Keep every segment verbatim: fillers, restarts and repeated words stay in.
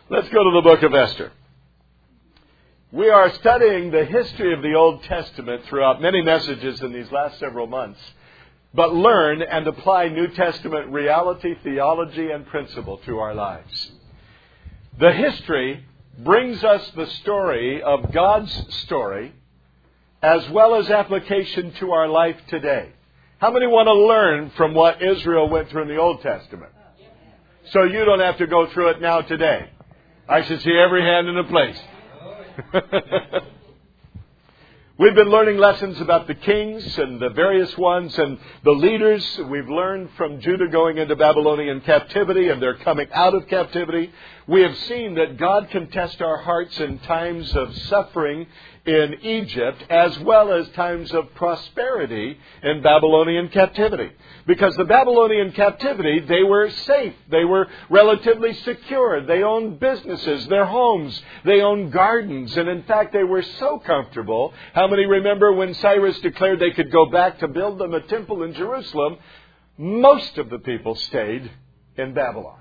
Let's go to the book of Esther. We are studying the history of the Old Testament throughout many messages in these last several months, but learn and apply New Testament reality, theology, and principle to our lives. The history brings us the story of God's story as well as application to our life today. How many want to learn from what Israel went through in the Old Testament? So you don't have to go through it now today. I should see every hand in the place. We've been learning lessons about the kings and the various ones and the leaders. We've learned from Judah going into Babylonian captivity and their coming out of captivity. We have seen that God can test our hearts in times of suffering in Egypt as well as times of prosperity in Babylonian captivity. Because the Babylonian captivity, they were safe. They were relatively secure. They owned businesses, their homes. They owned gardens. And in fact, they were so comfortable. How many remember when Cyrus declared they could go back to build them a temple in Jerusalem? Most of the people stayed in Babylon.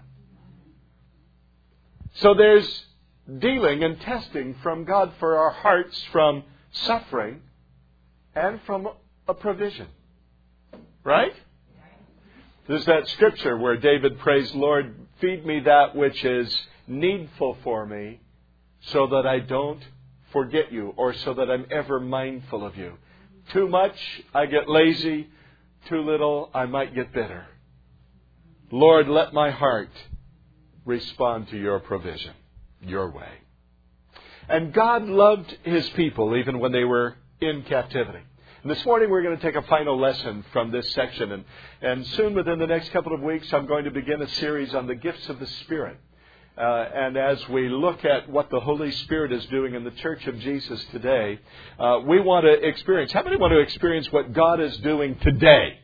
So there's dealing and testing from God for our hearts from suffering and from a provision. Right? There's that scripture where David prays, Lord, feed me that which is needful for me so that I don't forget you or so that I'm ever mindful of you. Too much, I get lazy. Too little, I might get bitter. Lord, let my heart respond to your provision, your way. And God loved His people even when they were in captivity. And this morning we're going to take a final lesson from this section. And, and soon within the next couple of weeks I'm going to begin a series on the gifts of the Spirit. Uh, and as we look at what the Holy Spirit is doing in the Church of Jesus today, uh, we want to experience. How many want to experience what God is doing today?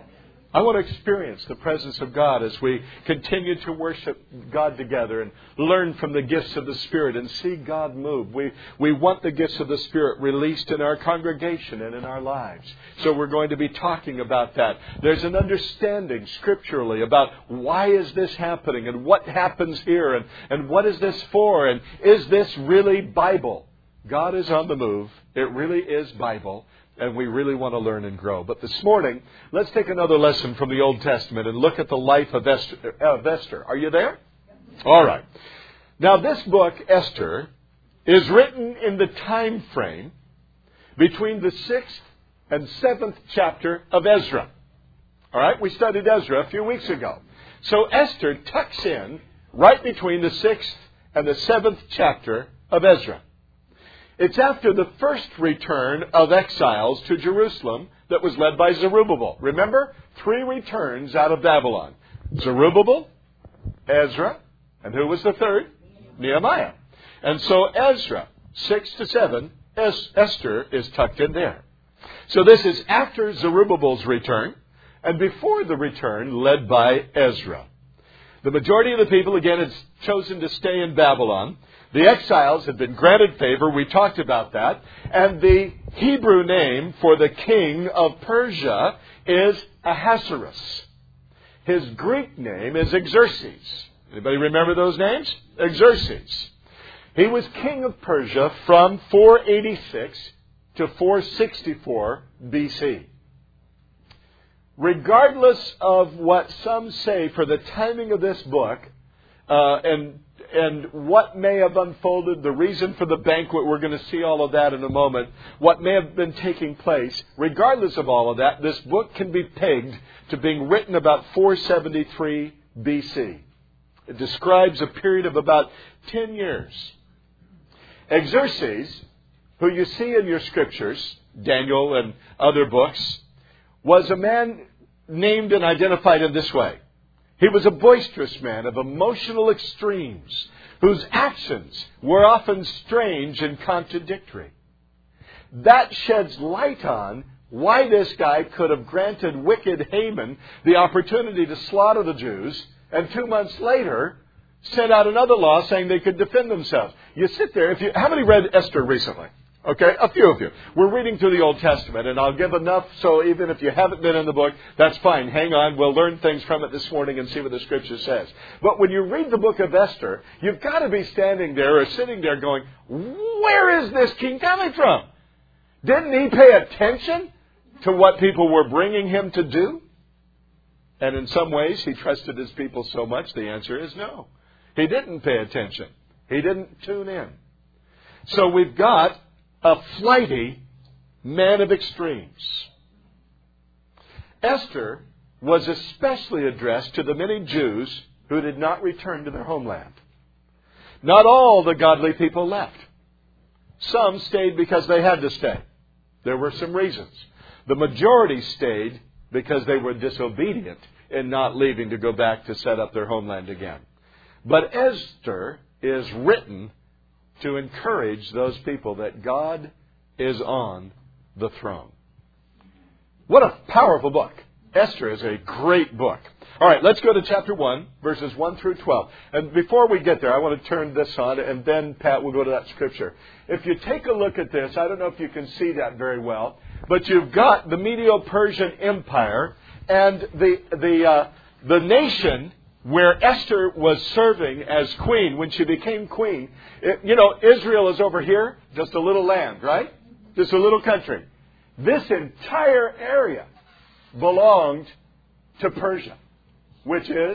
I want to experience the presence of God as we continue to worship God together and learn from the gifts of the Spirit and see God move. We, we want the gifts of the Spirit released in our congregation and in our lives. So we're going to be talking about that. There's an understanding scripturally about why is this happening and what happens here and, and what is this for and is this really Bible? God is on the move. It really is Bible. And we really want to learn and grow. But this morning, let's take another lesson from the Old Testament and look at the life of Esther. Of Esther. Are you there? All right. Now, this book, Esther, is written in the time frame between the sixth and seventh chapter of Ezra. All right? We studied Ezra a few weeks ago. So Esther tucks in right between the sixth and the seventh chapter of Ezra. It's after the first return of exiles to Jerusalem that was led by Zerubbabel. Remember? Three returns out of Babylon. Zerubbabel, Ezra, and who was the third? Nehemiah. And so Ezra, six to seven, Esther is tucked in there. So this is after Zerubbabel's return and before the return led by Ezra. The majority of the people, again, had chosen to stay in Babylon. The exiles had been granted favor. We talked about that. And the Hebrew name for the king of Persia is Ahasuerus. His Greek name is Xerxes. Anybody remember those names? Xerxes. He was king of Persia from four eighty-six to four sixty-four B C. Regardless of what some say for the timing of this book, uh, and and what may have unfolded, the reason for the banquet, we're going to see all of that in a moment, what may have been taking place, regardless of all of that, this book can be pegged to being written about four seventy-three B C. It describes a period of about ten years. Xerxes, who you see in your scriptures, Daniel and other books, was a man named and identified in this way. He was a boisterous man of emotional extremes, whose actions were often strange and contradictory. That sheds light on why this guy could have granted wicked Haman the opportunity to slaughter the Jews, and two months later sent out another law saying they could defend themselves. You sit there. If you, how many read Esther recently? Okay, a few of you. We're reading through the Old Testament, and I'll give enough so even if you haven't been in the book, that's fine. Hang on, we'll learn things from it this morning and see what the Scripture says. But when you read the book of Esther, you've got to be standing there or sitting there going, where is this king coming from? Didn't he pay attention to what people were bringing him to do? And in some ways, he trusted his people so much, the answer is no. He didn't pay attention. He didn't tune in. So we've got a flighty man of extremes. Esther was especially addressed to the many Jews who did not return to their homeland. Not all the godly people left. Some stayed because they had to stay. There were some reasons. The majority stayed because they were disobedient in not leaving to go back to set up their homeland again. But Esther is written to encourage those people that God is on the throne. What a powerful book. Esther is a great book. All right, let's go to chapter one, verses one through twelve. And before we get there, I want to turn this on, and then Pat will go to that scripture. If you take a look at this, I don't know if you can see that very well, but you've got the Medo-Persian Empire and the the uh, the nation where Esther was serving as queen. When she became queen, it, you know, Israel is over here, just a little land, right? Just a little country. This entire area belonged to Persia, which is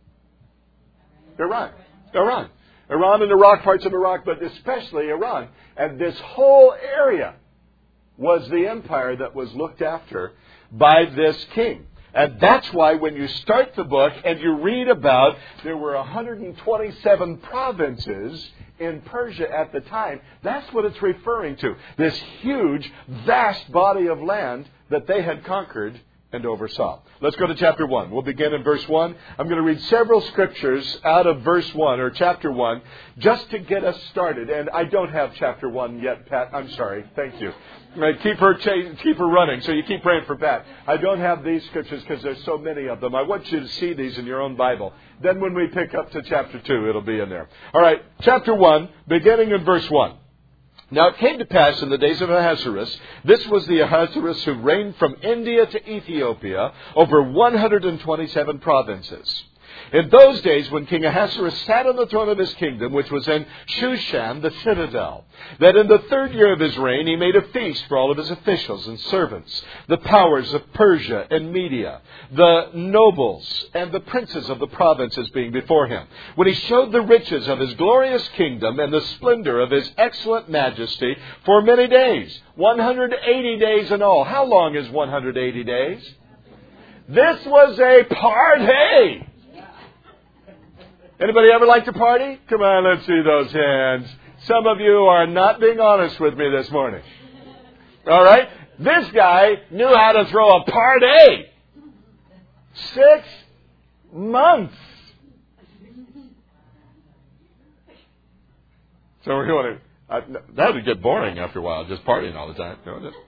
Iran. Iran. Iran and Iraq, parts of Iraq, but especially Iran. And this whole area was the empire that was looked after by this king. And that's why when you start the book and you read about there were one hundred twenty-seven provinces in Persia at the time, that's what it's referring to. This huge, vast body of land that they had conquered and oversaw. Let's go to chapter one. We'll begin in verse one. I'm going to read several scriptures out of verse one or chapter one just to get us started. And I don't have chapter one yet, Pat. I'm sorry. Thank you. Keep her ch- keep her running, so you keep praying for Pat. I don't have these scriptures because there's so many of them. I want you to see these in your own Bible. Then when we pick up to chapter two, it'll be in there. All right, chapter one, beginning in verse one. Now it came to pass in the days of Ahasuerus, this was the Ahasuerus who reigned from India to Ethiopia over one hundred twenty-seven provinces. In those days, when King Ahasuerus sat on the throne of his kingdom, which was in Shushan, the citadel, that in the third year of his reign he made a feast for all of his officials and servants, the powers of Persia and Media, the nobles and the princes of the provinces being before him, when he showed the riches of his glorious kingdom and the splendor of his excellent majesty for many days, one hundred eighty days in all. How long is one hundred eighty days? This was a party! Anybody ever like to party? Come on, let's see those hands. Some of you are not being honest with me this morning. All right? This guy knew how to throw a party. Six months. So we want to, uh, that would get boring after a while, just partying all the time.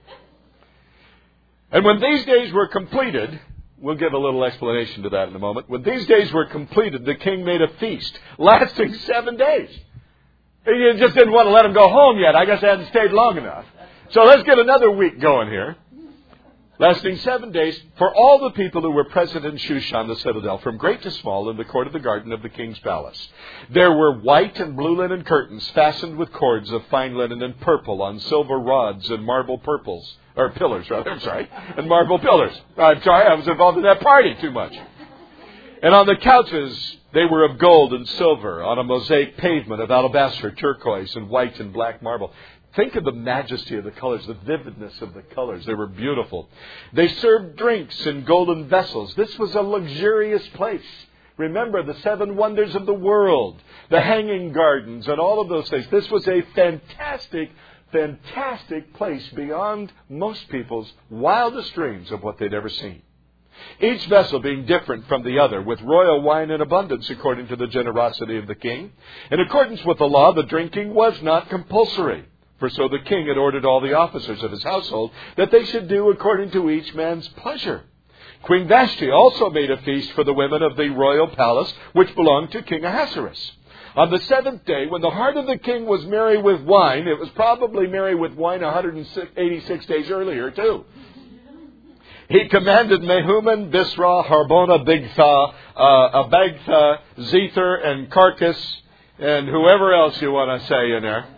And when these days were completed, we'll give a little explanation to that in a moment. When these days were completed, the king made a feast lasting seven days. He just didn't want to let him go home yet. I guess I hadn't stayed long enough. So let's get another week going here. Lasting seven days for all the people who were present in Shushan, the citadel, from great to small, in the court of the garden of the king's palace. There were white and blue linen curtains fastened with cords of fine linen and purple on silver rods and marble purples. Or pillars, rather, I'm sorry. And marble pillars. I'm sorry, I was involved in that party too much. And on the couches, they were of gold and silver, on a mosaic pavement of alabaster, turquoise, and white and black marble. Think of the majesty of the colors, the vividness of the colors. They were beautiful. They served drinks in golden vessels. This was a luxurious place. Remember the seven wonders of the world, the hanging gardens, and all of those things. This was a fantastic Fantastic place beyond most people's wildest dreams of what they'd ever seen. Each vessel being different from the other, with royal wine in abundance according to the generosity of the king. In accordance with the law, the drinking was not compulsory. For so the king had ordered all the officers of his household that they should do according to each man's pleasure. Queen Vashti also made a feast for the women of the royal palace, which belonged to King Ahasuerus. On the seventh day, when the heart of the king was merry with wine, it was probably merry with wine one hundred eighty-six days earlier, too. He commanded Mehuman, Bisra, Harbona, Bigtha, uh, Abagtha, Zether, and Carcass, and whoever else you want to say in there.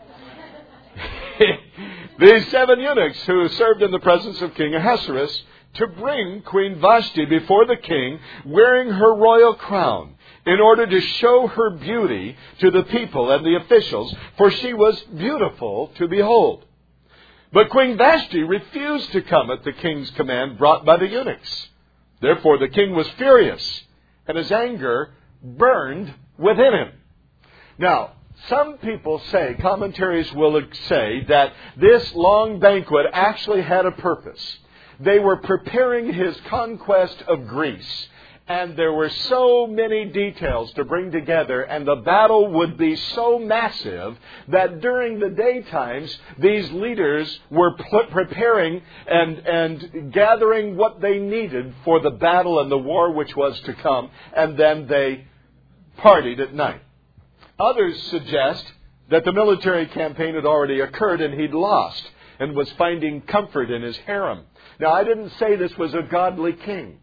These seven eunuchs who served in the presence of King Ahasuerus to bring Queen Vashti before the king wearing her royal crown in order to show her beauty to the people and the officials, for she was beautiful to behold. But Queen Vashti refused to come at the king's command brought by the eunuchs. Therefore the king was furious, and his anger burned within him. Now, some people say, commentaries will say, that this long banquet actually had a purpose. They were preparing his conquest of Greece. And there were so many details to bring together, and the battle would be so massive that during the daytimes, these leaders were preparing and, and gathering what they needed for the battle and the war which was to come, and then they partied at night. Others suggest that the military campaign had already occurred and he'd lost and was finding comfort in his harem. Now, I didn't say this was a godly king.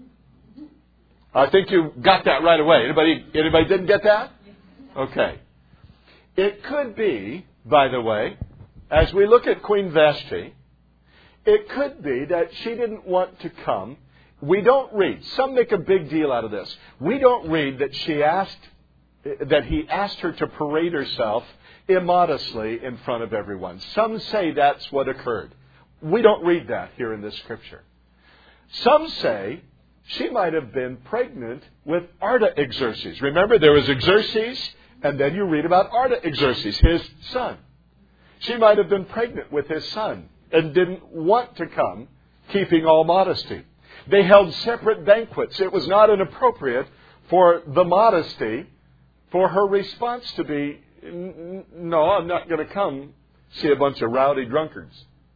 I think you got that right away. Anybody, anybody didn't get that? Okay. It could be, by the way, as we look at Queen Vashti, it could be that she didn't want to come. We don't read. Some make a big deal out of this. We don't read that she asked, that he asked her to parade herself immodestly in front of everyone. Some say that's what occurred. We don't read that here in this scripture. Some say she might have been pregnant with Artaxerxes. Remember, there was Xerxes, and then you read about Artaxerxes, his son. She might have been pregnant with his son and didn't want to come, keeping all modesty. They held separate banquets. It was not inappropriate for the modesty, for her response to be, no, I'm not going to come see a bunch of rowdy drunkards.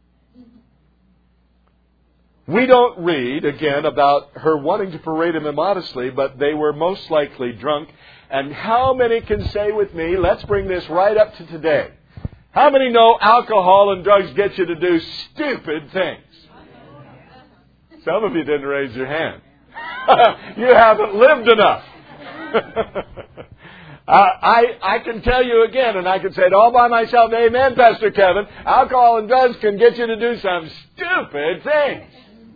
We don't read, again, about her wanting to parade him immodestly, but they were most likely drunk. And how many can say with me, let's bring this right up to today. How many know alcohol and drugs get you to do stupid things? Some of you didn't raise your hand. You haven't lived enough. uh, I, I can tell you again, and I can say it all by myself, amen, Pastor Kevin, alcohol and drugs can get you to do some stupid things.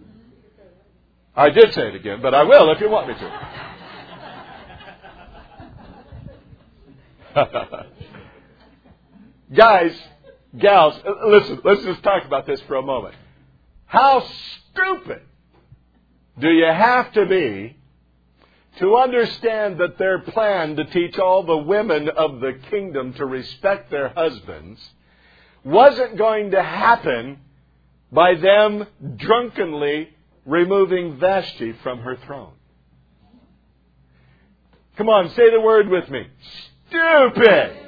I did say it again, but I will if you want me to. Guys, gals, listen, let's just talk about this for a moment. How stupid do you have to be to understand that their plan to teach all the women of the kingdom to respect their husbands wasn't going to happen by them drunkenly removing Vashti from her throne? Come on, say the word with me. Stupid.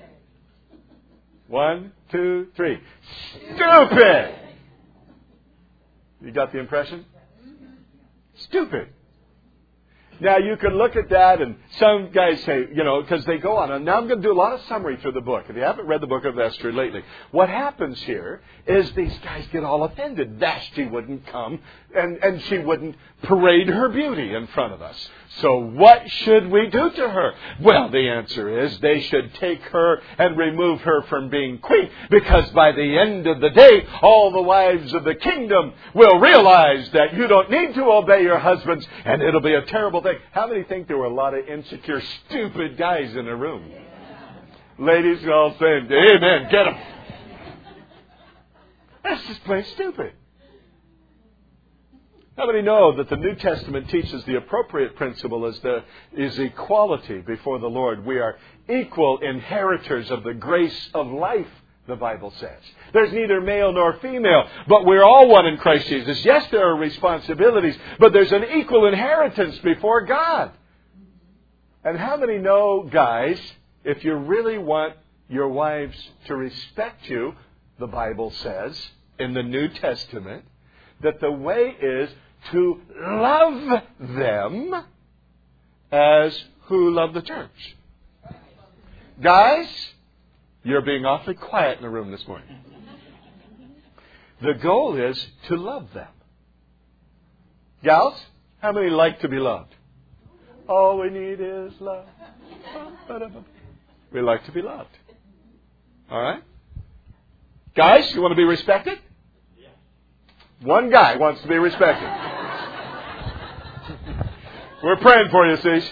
One, two, three. Stupid. You got the impression? Stupid. Now, you can look at that, and some guys say, you know, because they go on. And now I'm going to do a lot of summary through the book. If you haven't read the book of Esther lately, what happens here is these guys get all offended. Vashti wouldn't come, and, and she wouldn't parade her beauty in front of us. So what should we do to her? Well, the answer is they should take her and remove her from being queen, because by the end of the day, all the wives of the kingdom will realize that you don't need to obey your husbands, and it'll be a terrible thing. How many think there were a lot of insecure, stupid guys in the room? Ladies are all saying, amen, get them. That's just plain stupid. How many know that the New Testament teaches the appropriate principle is, the, is equality before the Lord? We are equal inheritors of the grace of life, the Bible says. There's neither male nor female, but we're all one in Christ Jesus. Yes, there are responsibilities, but there's an equal inheritance before God. And how many know, guys, if you really want your wives to respect you, the Bible says in the New Testament, that the way is to love them as who love the church. Guys, you're being awfully quiet in the room this morning. The goal is to love them. Gals, how many like to be loved? All we need is love. We like to be loved. All right? Guys, you want to be respected? One guy wants to be respected. We're praying for you, Cease.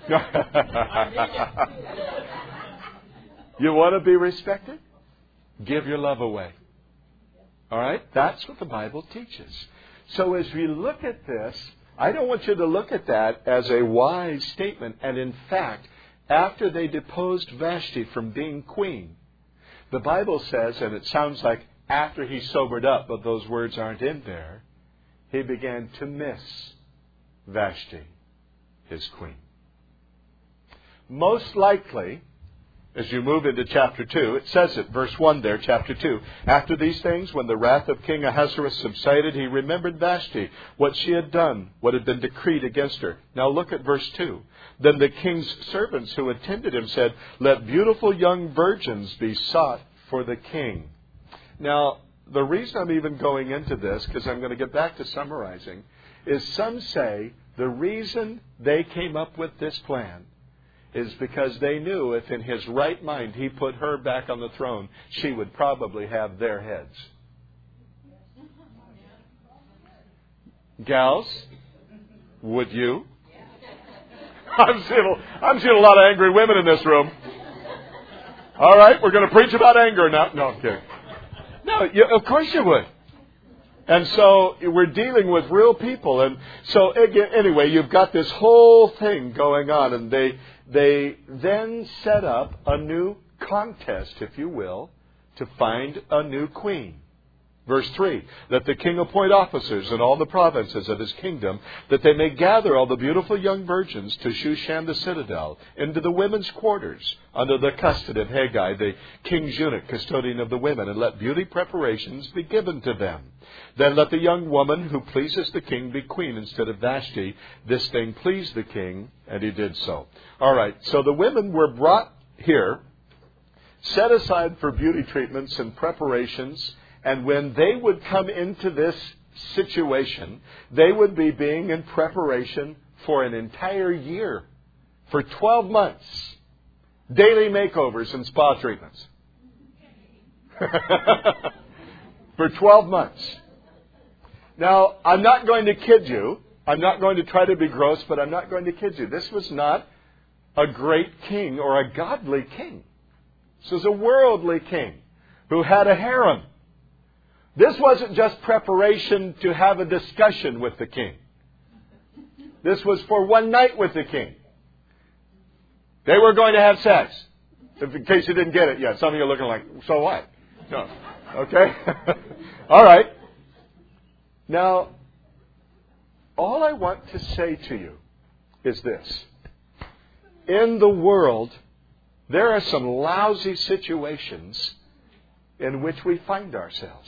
You want to be respected? Give your love away. All right? That's what the Bible teaches. So as we look at this, I don't want you to look at that as a wise statement. And in fact, after they deposed Vashti from being queen, the Bible says, and it sounds like after he sobered up, but those words aren't in there, he began to miss Vashti, his queen. Most likely, as you move into chapter two, it says it, verse one there, chapter two. After these things, when the wrath of King Ahasuerus subsided, he remembered Vashti, what she had done, what had been decreed against her. Now look at verse two. Then the king's servants who attended him said, let beautiful young virgins be sought for the king. Now, the reason I'm even going into this, because I'm going to get back to summarizing, is some say the reason they came up with this plan is because they knew if in his right mind he put her back on the throne, she would probably have their heads. Gals, would you? I'm seeing, I'm seeing a lot of angry women in this room. All right, we're going to preach about anger now. No, I'm kidding. No, you, of course you would. And so we're dealing with real people. And so again, anyway, you've got this whole thing going on. And they they then set up a new contest, if you will, to find a new queen. Verse three, that the king appoint officers in all the provinces of his kingdom, that they may gather all the beautiful young virgins to Shushan the citadel, into the women's quarters, under the custody of Haggai, the king's eunuch, custodian of the women, and let beauty preparations be given to them. Then let the young woman who pleases the king be queen instead of Vashti. This thing pleased the king, and he did so. All right, so the women were brought here, set aside for beauty treatments and preparations. And when they would come into this situation, they would be being in preparation for an entire year, for twelve months, daily makeovers and spa treatments. For twelve months. Now, I'm not going to kid you. I'm not going to try to be gross, but I'm not going to kid you. This was not a great king or a godly king. This was a worldly king who had a harem. This wasn't just preparation to have a discussion with the king. This was for one night with the king. They were going to have sex. If, in case you didn't get it yet. Some of you are looking like, so what? No. Okay? All right. Now, all I want to say to you is this. In the world, there are some lousy situations in which we find ourselves.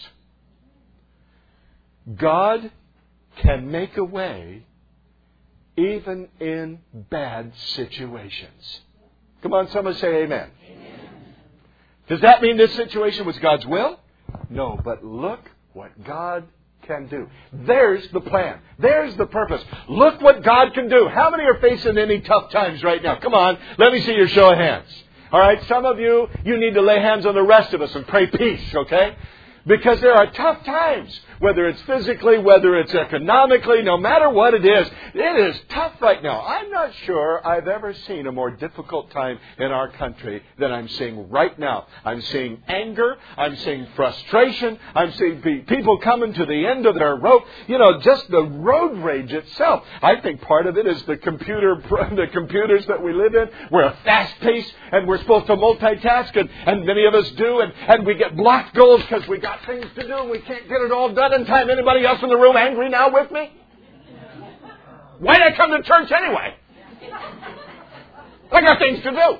God can make a way even in bad situations. Come on, someone say amen. Amen. Does that mean this situation was God's will? No, but look what God can do. There's the plan. There's the purpose. Look what God can do. How many are facing any tough times right now? Come on, let me see your show of hands. All right, some of you, you need to lay hands on the rest of us and pray peace, okay? Because there are tough times, whether it's physically, whether it's economically, no matter what it is. It is tough right now. I'm not sure I've ever seen a more difficult time in our country than I'm seeing right now. I'm seeing anger. I'm seeing frustration. I'm seeing people coming to the end of their rope. You know, just the road rage itself. I think part of it is the computer, the computers that we live in. We're a fast pace and we're supposed to multitask, and, and many of us do, and, and we get blocked goals because we got things to do and we can't get it all done in time. Anybody else in the room angry now with me? Why did I come to church anyway? I got things to do.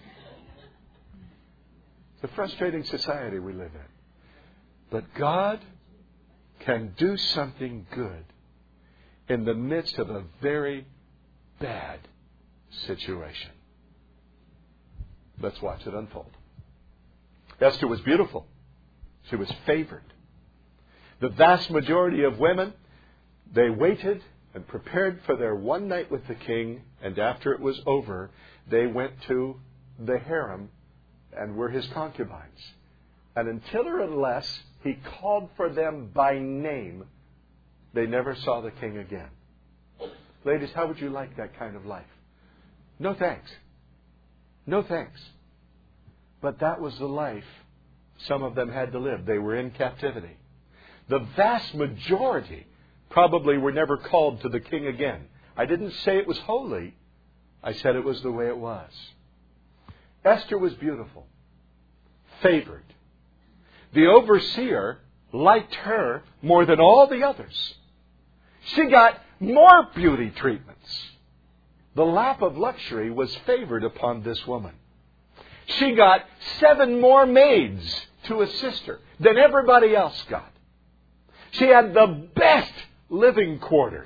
It's a frustrating society we live in. But God can do something good in the midst of a very bad situation. Let's watch it unfold. Esther was beautiful. She was favored. The vast majority of women, they waited and prepared for their one night with the king, and after it was over, they went to the harem and were his concubines. And until or unless he called for them by name, they never saw the king again. Ladies, how would you like that kind of life? No thanks. No thanks. But that was the life some of them had to live. They were in captivity. The vast majority probably were never called to the king again. I didn't say it was holy. I said it was the way it was. Esther was beautiful, favored. The overseer liked her more than all the others. She got more beauty treatments. The lap of luxury was favored upon this woman. She got seven more maids to assist her than everybody else got. She had the best living quarters.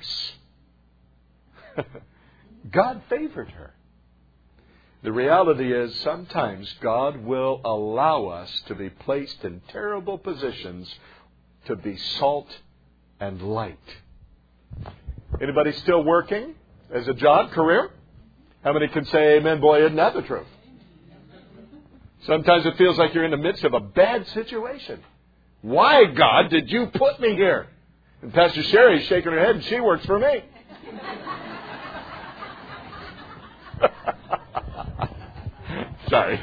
God favored her. The reality is sometimes God will allow us to be placed in terrible positions to be salt and light. Anybody still working as a job, career? How many can say amen? Boy, isn't that the truth? Sometimes it feels like you're in the midst of a bad situation. Why, God, did you put me here? And Pastor Sherry's shaking her head, and she works for me. Sorry.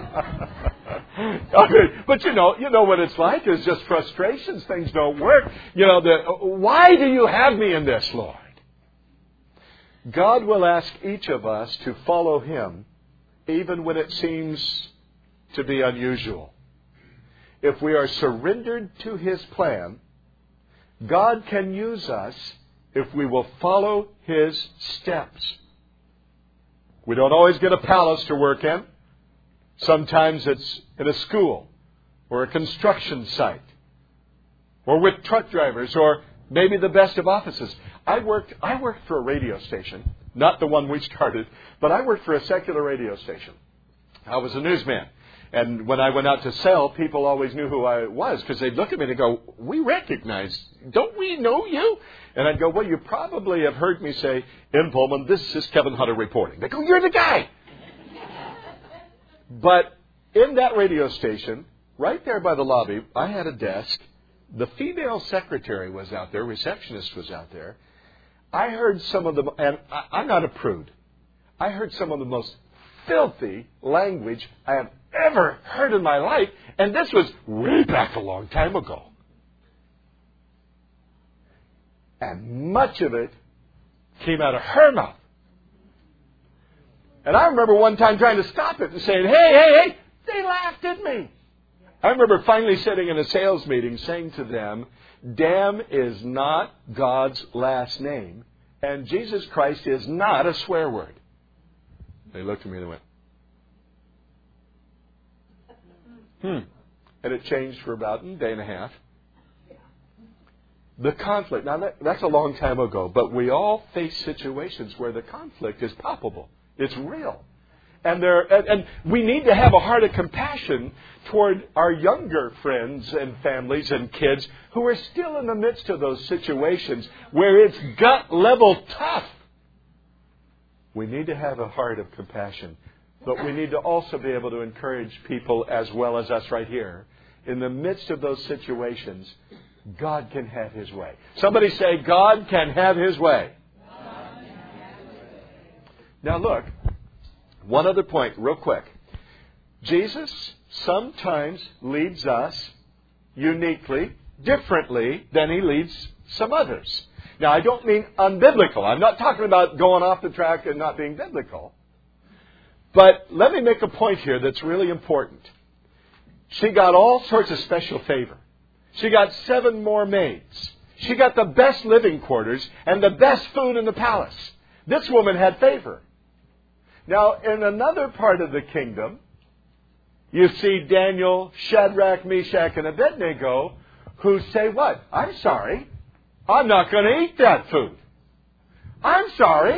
Okay. But you know, you know what it's like. It's just frustrations. Things don't work. You know, the, why do you have me in this, Lord? God will ask each of us to follow Him, even when it seems to be unusual. If we are surrendered to His plan, God can use us if we will follow His steps. We don't always get a palace to work in. Sometimes it's in a school or a construction site or with truck drivers or maybe the best of offices. I worked, I worked for a radio station, not the one we started, but I worked for a secular radio station. I was a newsman. And when I went out to sell, people always knew who I was because they'd look at me and go, we recognize, don't we know you? And I'd go, well, you probably have heard me say, in Pullman, this is Kevin Hunter reporting. They go, you're the guy. But in that radio station, right there by the lobby, I had a desk. The female secretary was out there, receptionist was out there. I heard some of the, and I'm not a prude, I heard some of the most filthy language I have ever heard in my life, and this was way back a long time ago. And much of it came out of her mouth. And I remember one time trying to stop it and saying, hey, hey, hey, they laughed at me. I remember finally sitting in a sales meeting saying to them, damn is not God's last name, and Jesus Christ is not a swear word. They looked at me and they went, hmm. And it changed for about a day and a half. The conflict, now that, that's a long time ago, but we all face situations where the conflict is palpable. It's real. And there, and, and we need to have a heart of compassion toward our younger friends and families and kids who are still in the midst of those situations where it's gut level tough. We need to have a heart of compassion. But we need to also be able to encourage people as well as us right here. In the midst of those situations, God can have His way. Somebody say, God can have His way. God can have His way. Now look, one other point real quick. Jesus sometimes leads us uniquely, differently than He leads some others. Now I don't mean unbiblical. I'm not talking about going off the track and not being biblical. But let me make a point here that's really important. She got all sorts of special favor. She got seven more maids. She got the best living quarters and the best food in the palace. This woman had favor. Now, in another part of the kingdom, you see Daniel, Shadrach, Meshach, and Abednego, who say what? I'm sorry. I'm not going to eat that food. I'm sorry.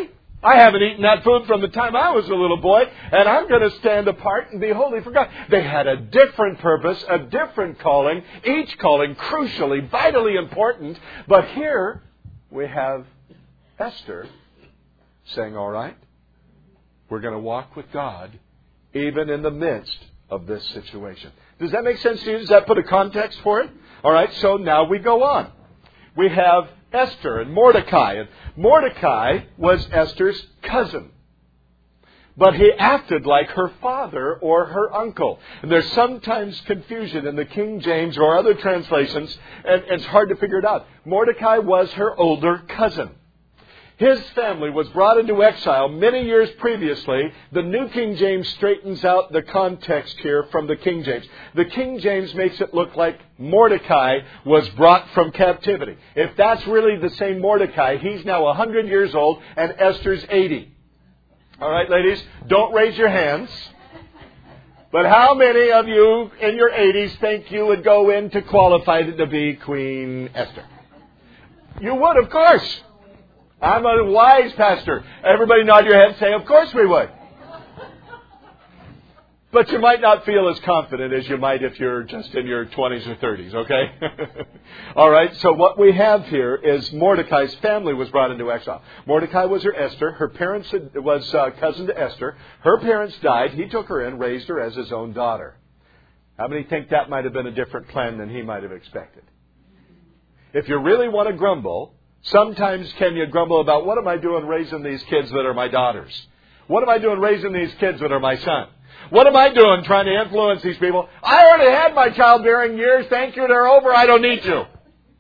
I haven't eaten that food from the time I was a little boy, and I'm going to stand apart and be holy for God. They had a different purpose, a different calling, each calling crucially, vitally important. But here we have Esther saying, all right, we're going to walk with God even in the midst of this situation. Does that make sense to you? Does that put a context for it? All right, so now we go on. We have Esther and Mordecai. And Mordecai was Esther's cousin. But he acted like her father or her uncle. And there's sometimes confusion in the King James or other translations, and it's hard to figure it out. Mordecai was her older cousin. His family was brought into exile many years previously. The New King James straightens out the context here from the King James. The King James makes it look like Mordecai was brought from captivity. If that's really the same Mordecai, he's now one hundred years old and Esther's eighty. All right, ladies, don't raise your hands. But how many of you in your eighties think you would go in to qualify to be Queen Esther? You would, of course. I'm a wise pastor. Everybody nod your head and say, of course we would. But you might not feel as confident as you might if you're just in your twenties or thirties, okay? All right, so what we have here is Mordecai's family was brought into exile. Mordecai was her Esther. Her parents was uh, cousin to Esther. Her parents died. He took her in, raised her as his own daughter. How many think that might have been a different plan than he might have expected? If you really want to grumble, sometimes can you grumble about, what am I doing raising these kids that are my daughters? What am I doing raising these kids that are my son? What am I doing trying to influence these people? I already had my childbearing years. Thank you, they're over. I don't need to.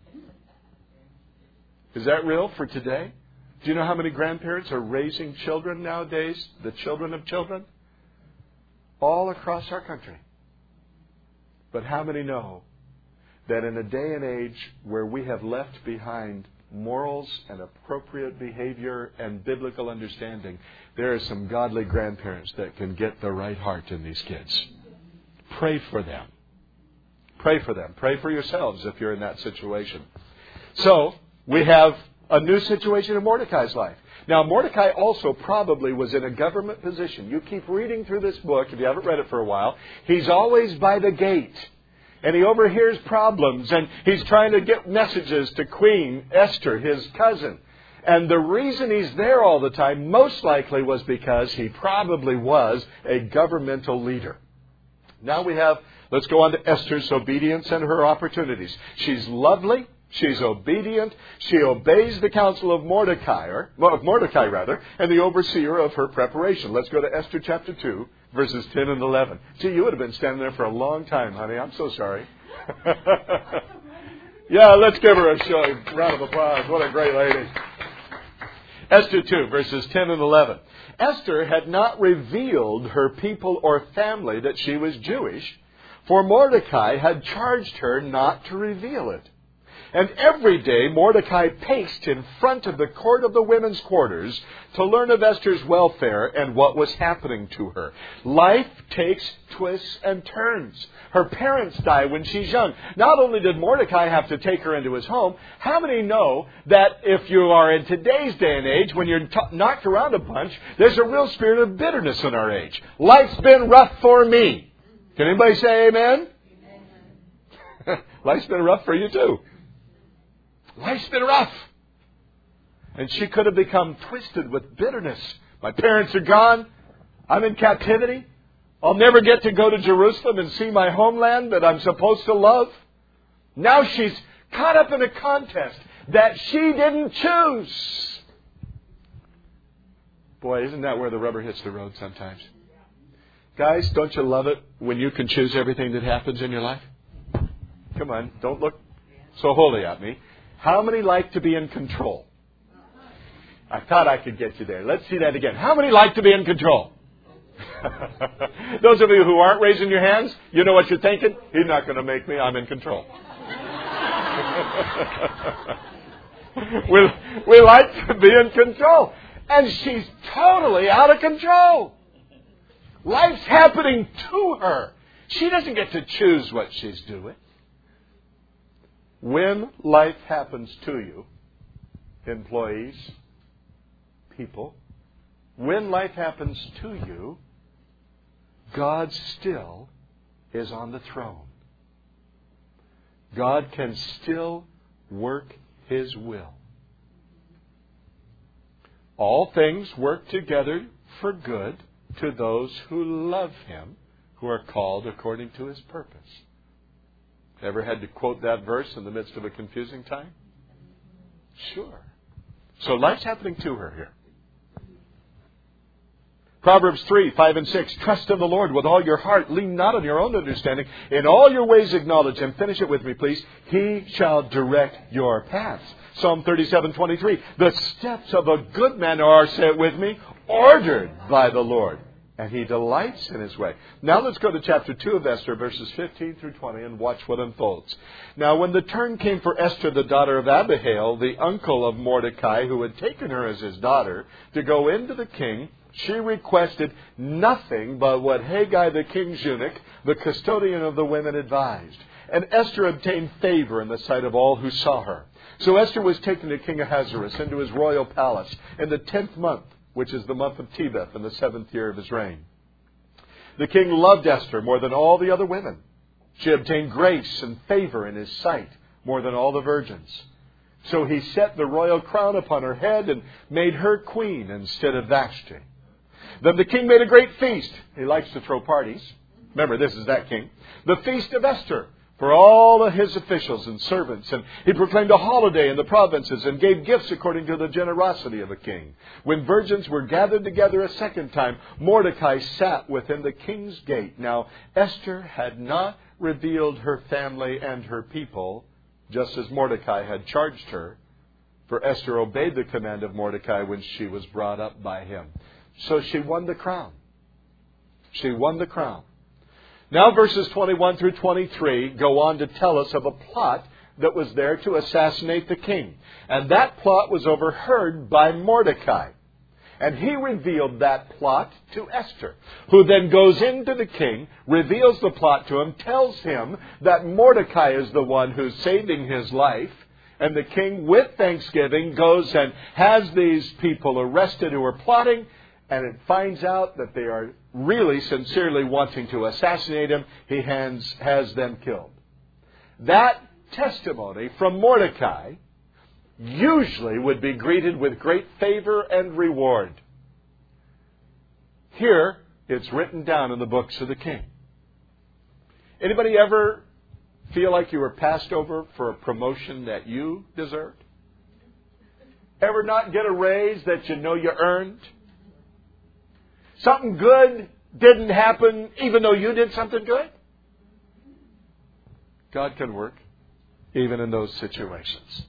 Is that real for today? Do you know how many grandparents are raising children nowadays? The children of children? All across our country. But how many know that in a day and age where we have left behind morals and appropriate behavior and biblical understanding, there are some godly grandparents that can get the right heart in these kids. Pray for them. Pray for them. Pray for yourselves if you're in that situation. So, we have a new situation in Mordecai's life. Now, Mordecai also probably was in a government position. You keep reading through this book, if you haven't read it for a while, he's always by the gate. And he overhears problems, and he's trying to get messages to Queen Esther, his cousin. And the reason he's there all the time, most likely, was because he probably was a governmental leader. Now we have, let's go on to Esther's obedience and her opportunities. She's lovely. She's obedient. She obeys the counsel of Mordecai, or of Mordecai rather, and the overseer of her preparation. Let's go to Esther chapter two, verses ten and eleven. Gee, you would have been standing there for a long time, honey. I'm so sorry. Yeah, let's give her a show, a round of applause. What a great lady. Esther two, verses ten and eleven. Esther had not revealed her people or family that she was Jewish, for Mordecai had charged her not to reveal it. And every day Mordecai paced in front of the court of the women's quarters to learn of Esther's welfare and what was happening to her. Life takes twists and turns. Her parents die when she's young. Not only did Mordecai have to take her into his home, how many know that if you are in today's day and age, when you're t- knocked around a bunch, there's a real spirit of bitterness in our age. Life's been rough for me. Can anybody say amen? Amen. Life's been rough for you too. Life's been rough. And she could have become twisted with bitterness. My parents are gone. I'm in captivity. I'll never get to go to Jerusalem and see my homeland that I'm supposed to love. Now she's caught up in a contest that she didn't choose. Boy, isn't that where the rubber hits the road sometimes? Guys, don't you love it when you can choose everything that happens in your life? Come on, don't look so holy at me. How many like to be in control? I thought I could get you there. Let's see that again. How many like to be in control? Those of you who aren't raising your hands, you know what you're thinking? He's not going to make me. I'm in control. we, we like to be in control. And she's totally out of control. Life's happening to her. She doesn't get to choose what she's doing. When life happens to you, employees, people, when life happens to you, God still is on the throne. God can still work His will. All things work together for good to those who love Him, who are called according to His purpose. Ever had to quote that verse in the midst of a confusing time? Sure. So life's happening to her here. Proverbs three, five and six. Trust in the Lord with all your heart. Lean not on your own understanding. In all your ways acknowledge Him. Finish it with me, please. He shall direct your paths. Psalm thirty-seven, twenty-three. The steps of a good man are, say it with me, ordered by the Lord, and He delights in His way. Now let's go to chapter two of Esther, verses fifteen through twenty, and watch what unfolds. Now when the turn came for Esther, the daughter of Abihail, the uncle of Mordecai, who had taken her as his daughter, to go into the king, she requested nothing but what Haggai the king's eunuch, the custodian of the women, advised. And Esther obtained favor in the sight of all who saw her. So Esther was taken to King Ahasuerus into his royal palace in the tenth month, which is the month of Tebeth, in the seventh year of his reign. The king loved Esther more than all the other women. She obtained grace and favor in his sight more than all the virgins. So he set the royal crown upon her head and made her queen instead of Vashti. Then the king made a great feast. He likes to throw parties. Remember, this is that king. The feast of Esther for all of his officials and servants. And he proclaimed a holiday in the provinces and gave gifts according to the generosity of a king. When virgins were gathered together a second time, Mordecai sat within the king's gate. Now, Esther had not revealed her family and her people, just as Mordecai had charged her. For Esther obeyed the command of Mordecai when she was brought up by him. So she won the crown. She won the crown. Now verses twenty-one through twenty-three go on to tell us of a plot that was there to assassinate the king. And that plot was overheard by Mordecai. And he revealed that plot to Esther, who then goes into the king, reveals the plot to him, tells him that Mordecai is the one who's saving his life. And the king, with thanksgiving, goes and has these people arrested who are plotting. And it finds out that they are really sincerely wanting to assassinate him. He hands, has them killed. That testimony from Mordecai usually would be greeted with great favor and reward. Here, it's written down in the books of the king. Anybody ever feel like you were passed over for a promotion that you deserved? Ever not get a raise that you know you earned? Something good didn't happen even though you did something good? God can work even in those situations.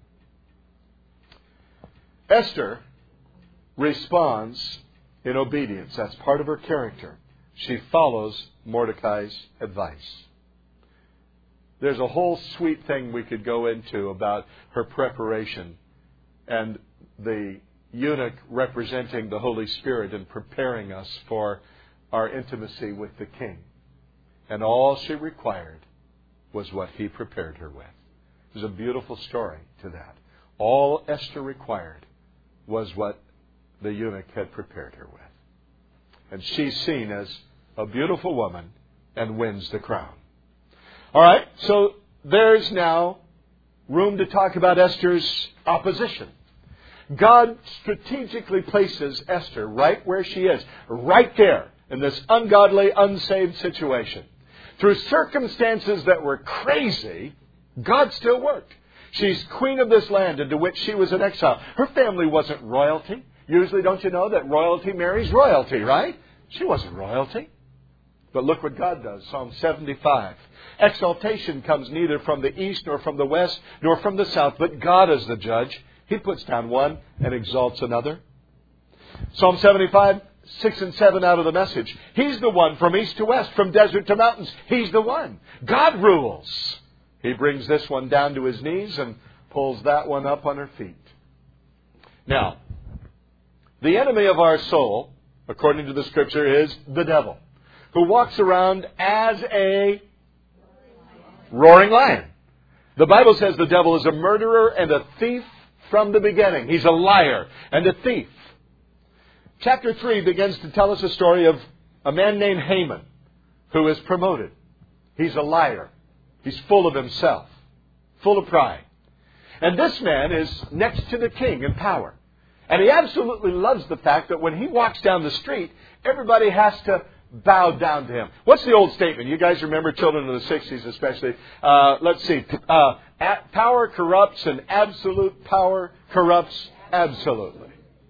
Esther responds in obedience. That's part of her character. She follows Mordecai's advice. There's a whole sweet thing we could go into about her preparation and the eunuch representing the Holy Spirit and preparing us for our intimacy with the king. And all she required was what he prepared her with. There's a beautiful story to that. All Esther required was what the eunuch had prepared her with. And she's seen as a beautiful woman and wins the crown. All right, so there's now room to talk about Esther's opposition. God strategically places Esther right where she is, right there in this ungodly, unsaved situation. Through circumstances that were crazy, God still worked. She's queen of this land into which she was in exile. Her family wasn't royalty. Usually, don't you know that royalty marries royalty, right? She wasn't royalty. But look what God does. Psalm seventy-five. Exaltation comes neither from the east nor from the west nor from the south, but God is the judge. He puts down one and exalts another. Psalm seventy-five, six and seven out of the Message. He's the one from east to west, from desert to mountains. He's the one. God rules. He brings this one down to his knees and pulls that one up on her feet. Now, the enemy of our soul, according to the Scripture, is the devil, who walks around as a roaring lion. The Bible says the devil is a murderer and a thief from the beginning. He's a liar and a thief. chapter three begins to tell us a story of a man named Haman who is promoted. He's a liar. He's full of himself, full of pride. And this man is next to the king in power. And he absolutely loves the fact that when he walks down the street, everybody has to bow down to him. What's the old statement? You guys remember, children of the sixties especially. Uh, let's see. Uh, power corrupts and absolute power corrupts absolutely.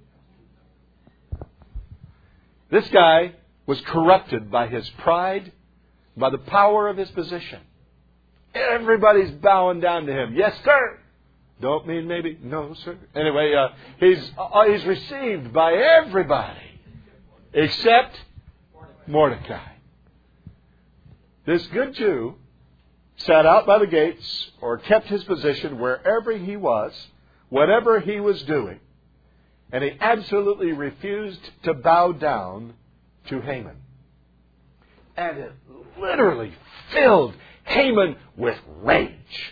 This guy was corrupted by his pride, by the power of his position. Everybody's bowing down to him. Yes, sir. Don't mean maybe. No, sir. Anyway, uh, he's uh, he's received by everybody except Mordecai. This good Jew sat out by the gates or kept his position wherever he was, whatever he was doing, and he absolutely refused to bow down to Haman. And it literally filled Haman with rage.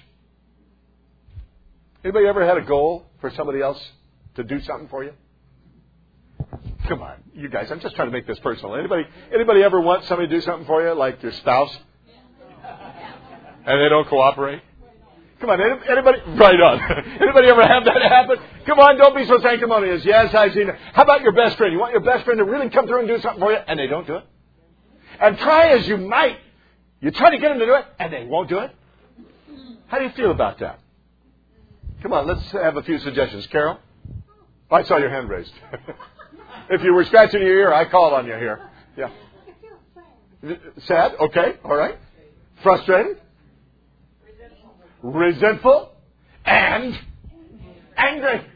Anybody ever had a goal for somebody else to do something for you? Come on, you guys, I'm just trying to make this personal. Anybody anybody ever want somebody to do something for you, like your spouse? And they don't cooperate? Come on, anybody? Right on. Anybody ever have that happen? Come on, don't be so sanctimonious. Yes, I've seen it. How about your best friend? You want your best friend to really come through and do something for you, and they don't do it? And try as you might, you try to get them to do it, and they won't do it? How do you feel about that? Come on, let's have a few suggestions. Carol? Oh, I saw your hand raised. If you were scratching your ear, I called on you here. Yeah. Sad? Okay. All right. Frustrated? Resentful? And angry.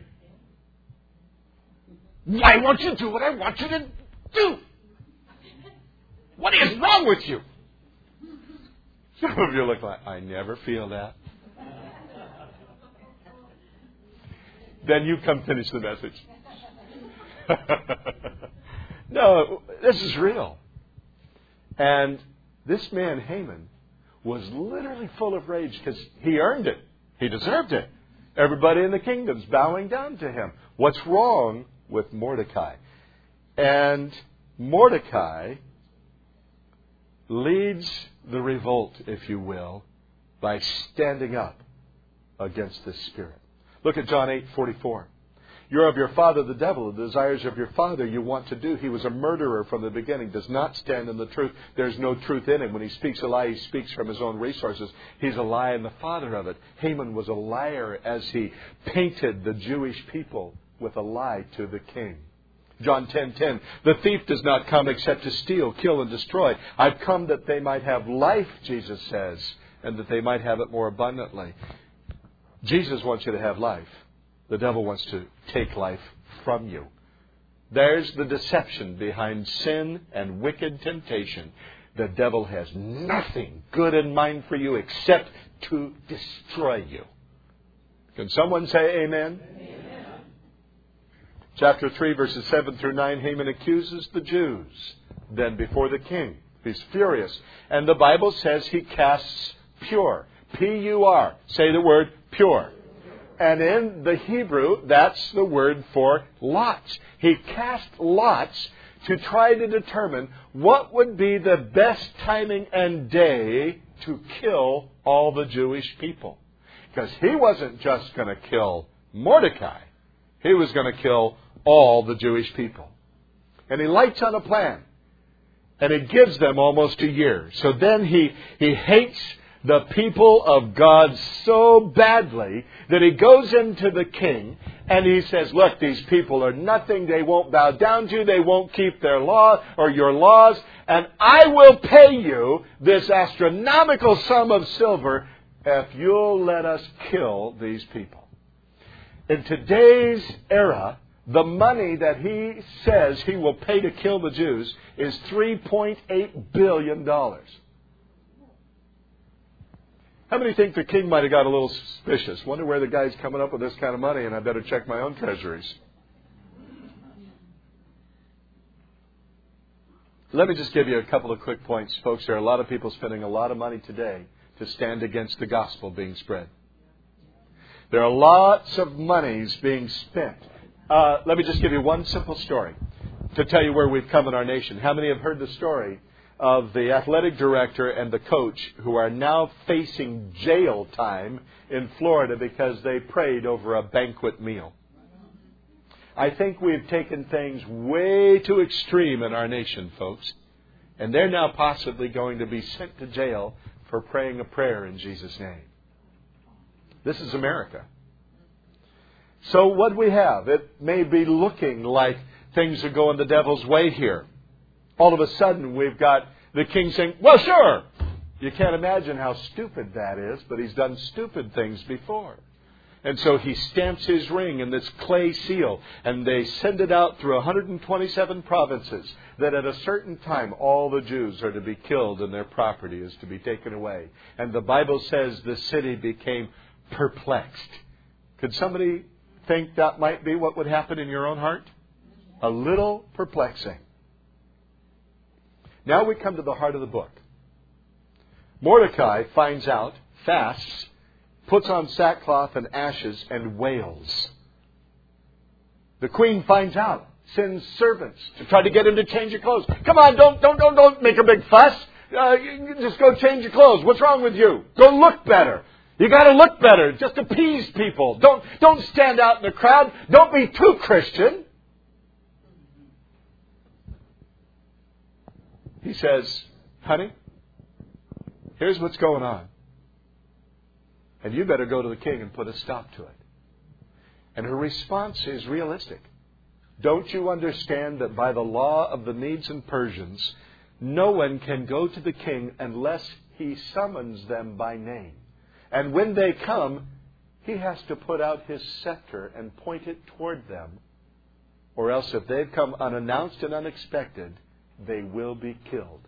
Why won't you do what I want you to do? What is wrong with you? Some of you look like, I never feel that. Then you come finish the message. No, this is real. And this man, Haman, was literally full of rage because he earned it. He deserved it. Everybody in the kingdom's bowing down to him. What's wrong with Mordecai? And Mordecai leads the revolt, if you will, by standing up against this spirit. Look at John eight forty-four. You're of your father the devil. The desires of your father you want to do. He was a murderer from the beginning, does not stand in the truth. There's no truth in him. When he speaks a lie, he speaks from his own resources. He's a lie and the father of it. Haman was a liar as he painted the Jewish people with a lie to the king. John ten ten. The thief does not come except to steal, kill, and destroy. I've come that they might have life, Jesus says, and that they might have it more abundantly. Jesus wants you to have life. The devil wants to take life from you. There's the deception behind sin and wicked temptation. The devil has nothing good in mind for you except to destroy you. Can someone say amen? Amen. Chapter three, verses seven through nine, Haman accuses the Jews. Then before the king, he's furious. And the Bible says he casts pure. P U R. Say the word pure. And in the Hebrew, that's the word for lots. He cast lots to try to determine what would be the best timing and day to kill all the Jewish people. Because he wasn't just going to kill Mordecai. He was going to kill all the Jewish people. And he lights on a plan. And he gives them almost a year. So then he, he hates the people of God so badly that he goes into the king and he says, look, these people are nothing. They won't bow down to you. They won't keep their law or your laws. And I will pay you this astronomical sum of silver if you'll let us kill these people. In today's era, the money that he says he will pay to kill the Jews is three point eight billion dollars. How many think the king might have got a little suspicious? Wonder where the guy's coming up with this kind of money, and I better check my own treasuries. Let me just give you a couple of quick points, folks. There are a lot of people spending a lot of money today to stand against the gospel being spread. There are lots of monies being spent. Uh, let me just give you one simple story. to tell you where we've come in our nation. How many have heard the story of the athletic director and the coach who are now facing jail time in Florida because they prayed over a banquet meal? I think we've taken things way too extreme in our nation, folks. And they're now possibly going to be sent to jail for praying a prayer in Jesus' name. This is America. So what we have, it may be looking like things are going the devil's way here. All of a sudden we've got the king saying, well, sure. You can't imagine how stupid that is, but he's done stupid things before. And so he stamps his ring in this clay seal, and they send it out through one hundred twenty-seven provinces that at a certain time all the Jews are to be killed and their property is to be taken away. And the Bible says the city became perplexed. Could somebody think that might be what would happen in your own heart? A little perplexing. Now we come to the heart of the book. Mordecai finds out, fasts, puts on sackcloth and ashes, and wails. The queen finds out, sends servants to try to get him to change your clothes. Come on, don't, don't, don't, don't make a big fuss. Uh, you just go change your clothes. What's wrong with you? Go look better. You got to look better. Just appease people. Don't, don't stand out in the crowd. Don't be too Christian. He says, honey, here's what's going on. And you better go to the king and put a stop to it. And her response is realistic. Don't you understand that by the law of the Medes and Persians, no one can go to the king unless he summons them by name? And when they come, he has to put out his scepter and point it toward them. Or else if they've come unannounced and unexpected, they will be killed.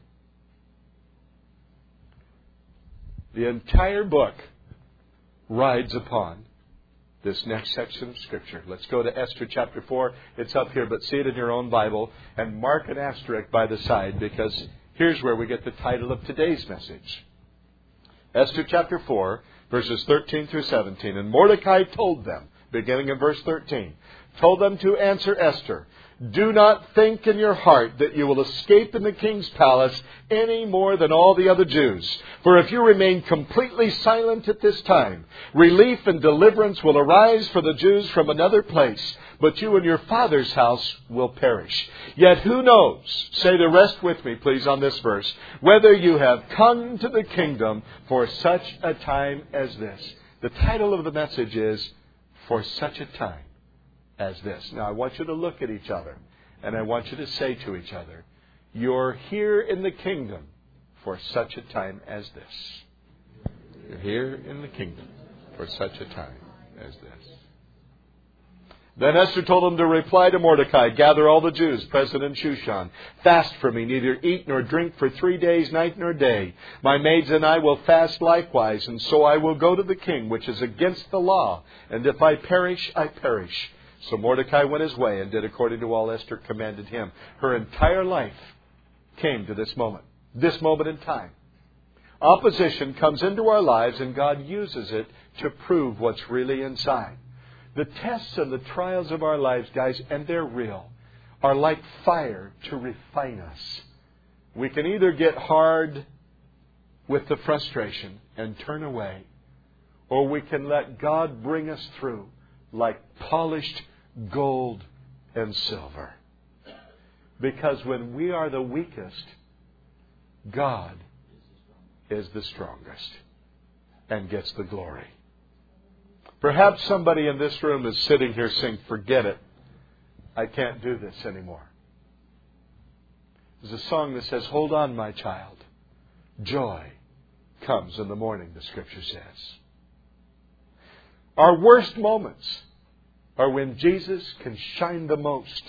The entire book rides upon this next section of Scripture. Let's go to Esther chapter four. It's up here, but see it in your own Bible and mark an asterisk by the side, because here's where we get the title of today's message. Esther chapter four, verses thirteen through seventeen. And Mordecai told them, beginning in verse thirteen, told them to answer Esther, do not think in your heart that you will escape in the king's palace any more than all the other Jews. For if you remain completely silent at this time, relief and deliverance will arise for the Jews from another place, but you and your father's house will perish. Yet who knows, say the rest with me please on this verse, whether you have come to the kingdom for such a time as this. The title of the message is, For Such a Time as This. Now I want you to look at each other and I want you to say to each other, you're here in the kingdom for such a time as this. You're here in the kingdom for such a time as this. Then Esther told them to reply to Mordecai, gather all the Jews present in Shushan. Fast for me, neither eat nor drink for three days, night nor day. My maids and I will fast likewise, and so I will go to the king, which is against the law. And if I perish, I perish. So Mordecai went his way and did according to all Esther commanded him. Her entire life came to this moment, this moment in time. Opposition comes into our lives and God uses it to prove what's really inside. The tests and the trials of our lives, guys, and they're real, are like fire to refine us. We can either get hard with the frustration and turn away, or we can let God bring us through like polished gold and silver. Because when we are the weakest, God is the strongest and gets the glory. Perhaps somebody in this room is sitting here saying, forget it. I can't do this anymore. There's a song that says, hold on, my child. Joy comes in the morning, the Scripture says. Our worst moments are when Jesus can shine the most.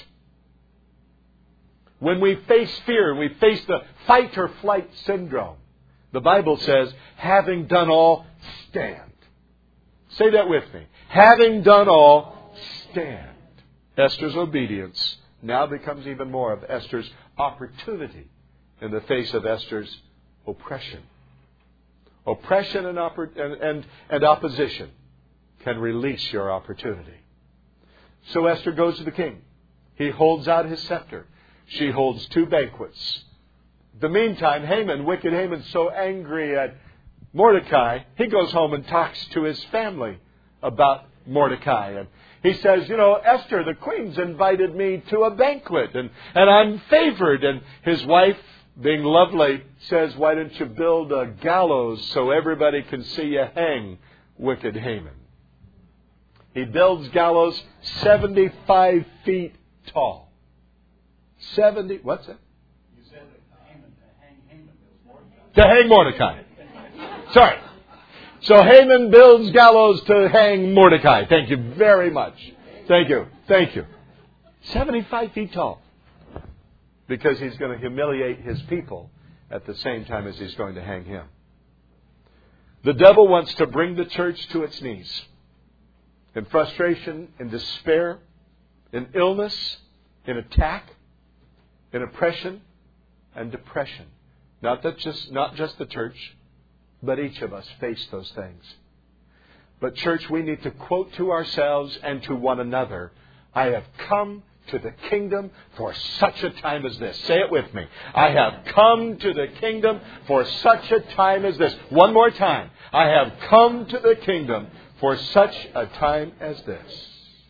When we face fear, we face the fight or flight syndrome. The Bible says, having done all, stand. Say that with me. Having done all, stand. Esther's obedience now becomes even more of Esther's opportunity in the face of Esther's oppression. Oppression and, oppor- and, and, and opposition can release your opportunity. So Esther goes to the king. He holds out his scepter. she holds two banquets. In the meantime, Haman, wicked Haman, so angry at Mordecai, he goes home and talks to his family about Mordecai. And he says, you know, Esther, the queen's invited me to a banquet, and, and I'm favored. And his wife, being lovely, says, why don't you build a gallows so everybody can see you hang wicked Haman? He builds gallows seventy-five feet tall. Seventy, what's that? You said that Haman, to hang Haman, it was Mordecai. To hang Mordecai. Sorry. So Haman builds gallows to hang Mordecai. Thank you very much. Thank you. Thank you. seventy-five feet tall. Because he's going to humiliate his people at the same time as he's going to hang him. The devil wants to bring the church to its knees. In frustration, in despair, in illness, in attack, in oppression, and depression. Not that just, not just the church, but each of us face those things. But church, we need to quote to ourselves and to one another, I have come to the kingdom for such a time as this. Say it with me. I have come to the kingdom for such a time as this. One more time. I have come to the kingdom for such a time as this.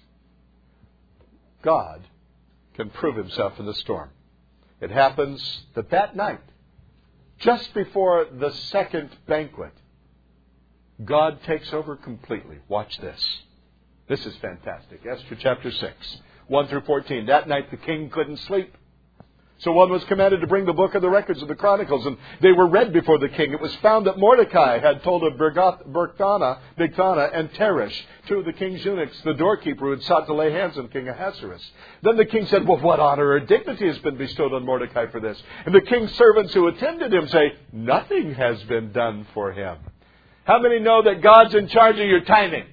God can prove himself in the storm. It happens that that night, just before the second banquet, God takes over completely. Watch this. This is fantastic. Esther chapter six, one through fourteen. That night the king couldn't sleep. So one was commanded to bring the book of the records of the Chronicles, and they were read before the king. It was found that Mordecai had told of Bigthana, Bigthana and Teresh, two of the king's eunuchs, the doorkeeper who had sought to lay hands on King Ahasuerus. Then the king said, well, what honor or dignity has been bestowed on Mordecai for this? And the king's servants who attended him say, nothing has been done for him. How many know that God's in charge of your timing?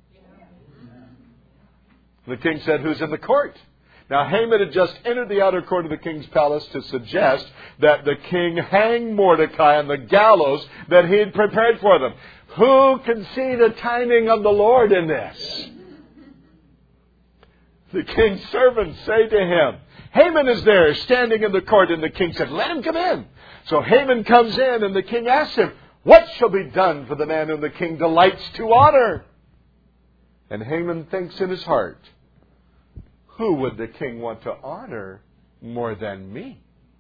The king said, who's in the court? Now, Haman had just entered the outer court of the king's palace to suggest that the king hang Mordecai on the gallows that he had prepared for them. Who can see the timing of the Lord in this? The king's servants say to him, Haman is there standing in the court, and the king said, let him come in. So Haman comes in, and the king asks him, what shall be done for the man whom the king delights to honor? And Haman thinks in his heart, who would the king want to honor more than me?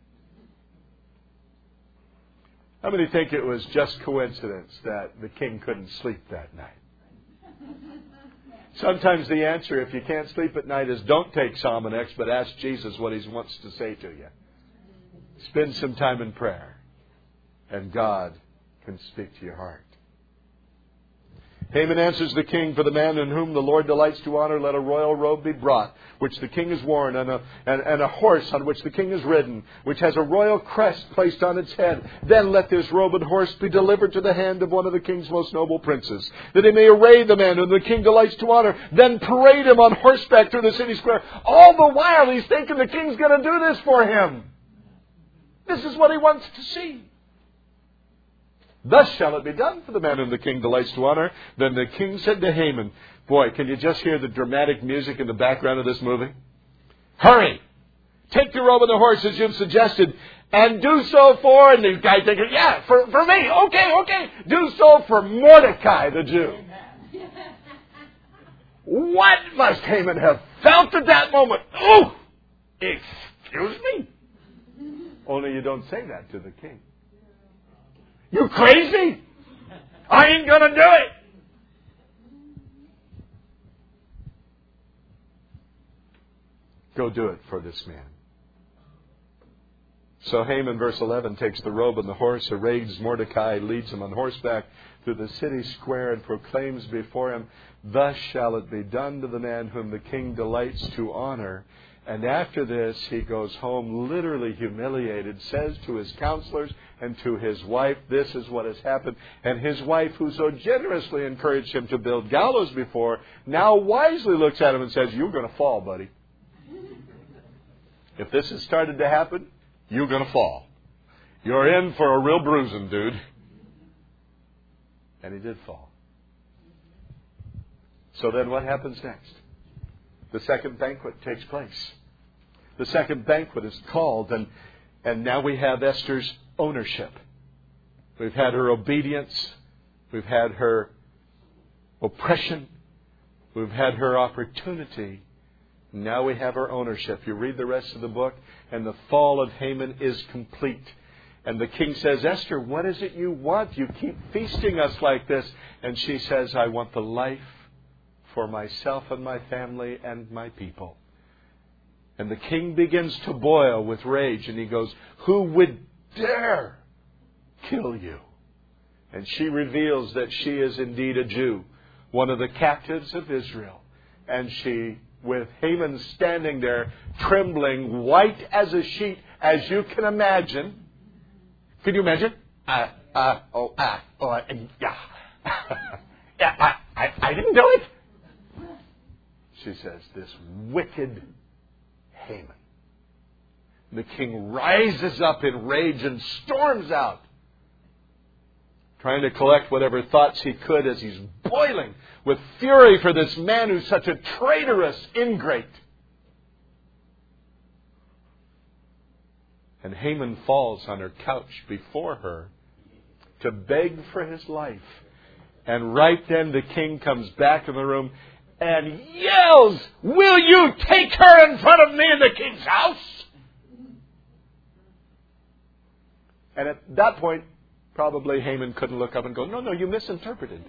How many think it was just coincidence that the king couldn't sleep that night? Sometimes the answer, if you can't sleep at night, is don't take Salmonex, but ask Jesus what he wants to say to you. Spend some time in prayer, and God can speak to your heart. Haman answers the king, for the man in whom the Lord delights to honor, let a royal robe be brought, which the king has worn, and a, and, and a horse on which the king is ridden, which has a royal crest placed on its head. Then let this robe and horse be delivered to the hand of one of the king's most noble princes, that he may array the man whom the king delights to honor, then parade him on horseback through the city square. All the while he's thinking the king's going to do this for him. This is what he wants to see. Thus shall it be done for the man whom the king delights to honor. Then the king said to Haman, boy, can you just hear the dramatic music in the background of this movie? Hurry! Take the robe and the horse as you've suggested, and do so for, and the guy thinking, yeah, for, for me, okay, okay, do so for Mordecai the Jew. What must Haman have felt at that moment? Oh, excuse me? Only you don't say that to the king. You crazy? I ain't going to do it. Go do it for this man. So Haman, verse eleven, takes the robe and the horse, arrays Mordecai, leads him on horseback through the city square, and proclaims before him, thus shall it be done to the man whom the king delights to honor. And after this, he goes home literally humiliated, says to his counselors and to his wife, this is what has happened. And his wife, who so generously encouraged him to build gallows before, now wisely looks at him and says, you're going to fall, buddy. If this has started to happen, you're going to fall. You're in for a real bruising, dude. And he did fall. So then what happens next? The second banquet takes place. the second banquet is called, and, and now we have Esther's ownership. We've had her obedience. We've had her oppression. We've had her opportunity. Now we have her ownership. You read the rest of the book, and the fall of Haman is complete. And the king says, Esther, what is it you want? You keep feasting us like this. And she says, I want the life for myself and my family and my people. And the king begins to boil with rage, and he goes, who would dare kill you? And she reveals that she is indeed a Jew, one of the captives of Israel. And she, with Haman standing there, trembling, white as a sheet, as you can imagine. Can you imagine? Uh, uh, oh, uh, oh, uh, yeah. yeah, I, I, I didn't do it. She says, this wicked Haman. The king rises up in rage and storms out, trying to collect whatever thoughts he could as he's boiling with fury for this man who's such a traitorous ingrate. And Haman falls on her couch before her to beg for his life. And right then the king comes back in the room and yells, will you take her in front of me in the king's house? And at that point, probably Haman couldn't look up and go, no, no, you misinterpreted.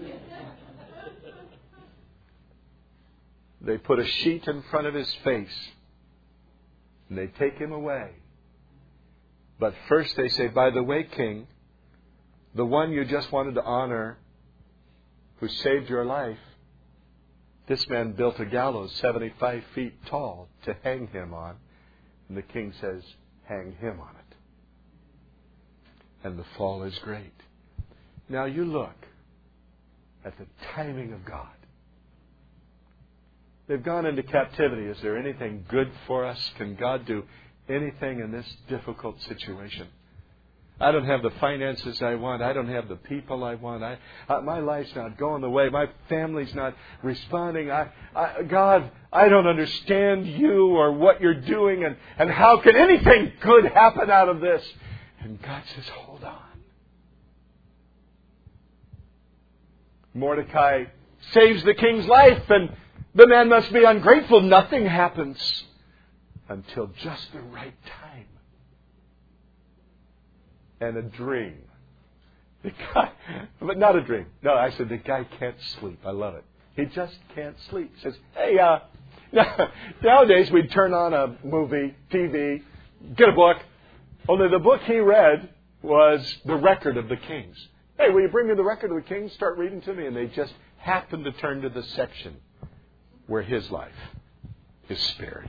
They put a sheet in front of his face and they take him away. But first they say, by the way, king, the one you just wanted to honor, who saved your life, this man built a gallows seventy-five feet tall to hang him on. And the king says, hang him on it. And the fall is great. Now you look at the timing of God. They've gone into captivity. Is there anything good for us? Can God do anything in this difficult situation? I don't have the finances I want. I don't have the people I want. I, uh, my life's not going the way. My family's not responding. I, I, God, I don't understand you or what you're doing. And, and how can anything good happen out of this? And God says, hold on. Mordecai saves the king's life, and the man must be ungrateful. Nothing happens until just the right time. And a dream. The guy, but not a dream. No, I said the guy can't sleep. I love it. He just can't sleep. He says, hey, uh, nowadays we'd turn on a movie, T V, get a book. Only the book he read was The Record of the Kings. Hey, will you bring me The Record of the Kings? Start reading to me. And they just happened to turn to the section where his life is spared.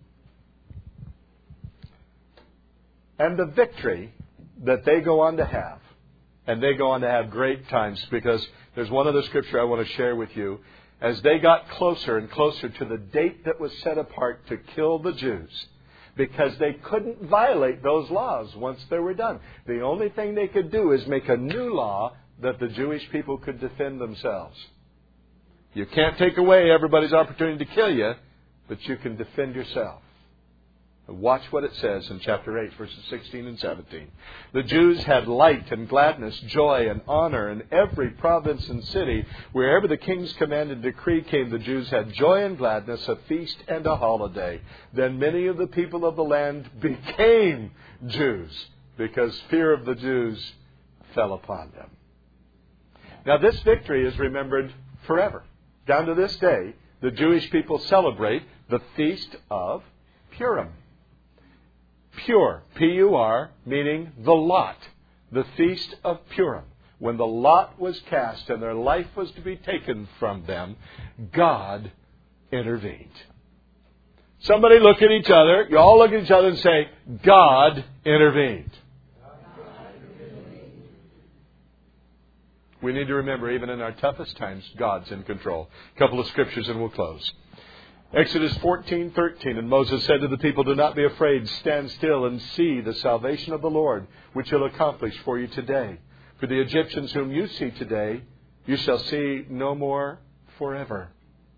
And the victory that they go on to have, and they go on to have great times, because there's one other scripture I want to share with you. As they got closer and closer to the date that was set apart to kill the Jews, because they couldn't violate those laws once they were done. The only thing they could do is make a new law that the Jewish people could defend themselves. You can't take away everybody's opportunity to kill you, but you can defend yourself. Watch what it says in chapter eight, verses sixteen and seventeen. The Jews had light and gladness, joy and honor in every province and city. Wherever the king's command and decree came, the Jews had joy and gladness, a feast and a holiday. Then many of the people of the land became Jews, because fear of the Jews fell upon them. Now this victory is remembered forever. Down to this day, the Jewish people celebrate the Feast of Purim. Pure, P U R, meaning the lot. The Feast of Purim. When the lot was cast and their life was to be taken from them, God intervened. Somebody look at each other. You all look at each other and say, God intervened. God intervened. We need to remember, even in our toughest times, God's in control. A couple of scriptures and we'll close. Exodus fourteen thirteen, and Moses said to the people, do not be afraid, stand still and see the salvation of the Lord, which he'll accomplish for you today. For the Egyptians whom you see today, you shall see no more forever.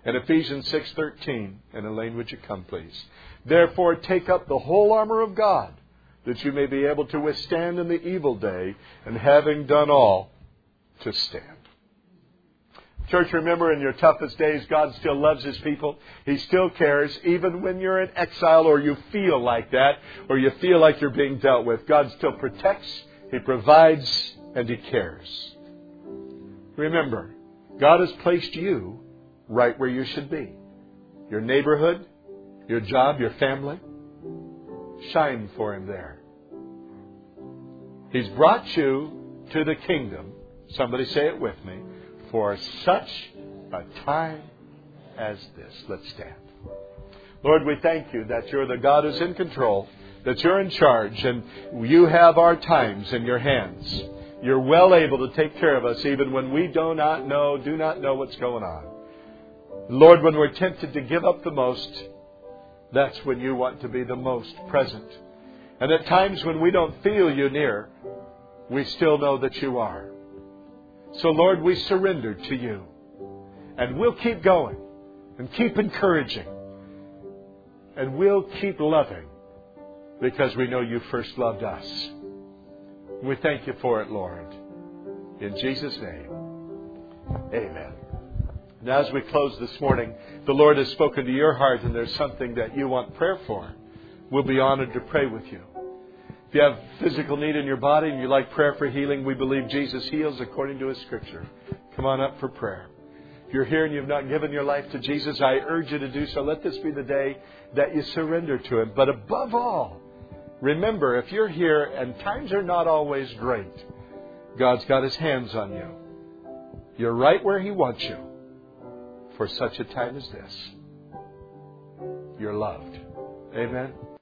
And Ephesians six thirteen. And Elaine, would you come, please? Therefore, take up the whole armor of God, that you may be able to withstand in the evil day, and having done all, to stand. Church, remember, in your toughest days, God still loves His people. He still cares, even when you're in exile or you feel like that, or you feel like you're being dealt with. God still protects, He provides, and He cares. Remember, God has placed you right where you should be. Your neighborhood, your job, your family. Shine for Him there. He's brought you to the kingdom. Somebody say it with me. For such a time as this. Let's stand. Lord, we thank You that You're the God who's in control, that You're in charge, and You have our times in Your hands. You're well able to take care of us even when we do not know, do not know what's going on. Lord, when we're tempted to give up the most, that's when You want to be the most present. And at times when we don't feel You near, we still know that You are. So, Lord, we surrender to You. And we'll keep going and keep encouraging. And we'll keep loving because we know You first loved us. We thank You for it, Lord. In Jesus' name, amen. Now, as we close this morning, the Lord has spoken to your heart and there's something that you want prayer for. We'll be honored to pray with you. If you have physical need in your body and you like prayer for healing, we believe Jesus heals according to His Scripture. Come on up for prayer. If you're here and you've not given your life to Jesus, I urge you to do so. Let this be the day that you surrender to Him. But above all, remember, if you're here and times are not always great, God's got His hands on you. You're right where He wants you for such a time as this. You're loved. Amen.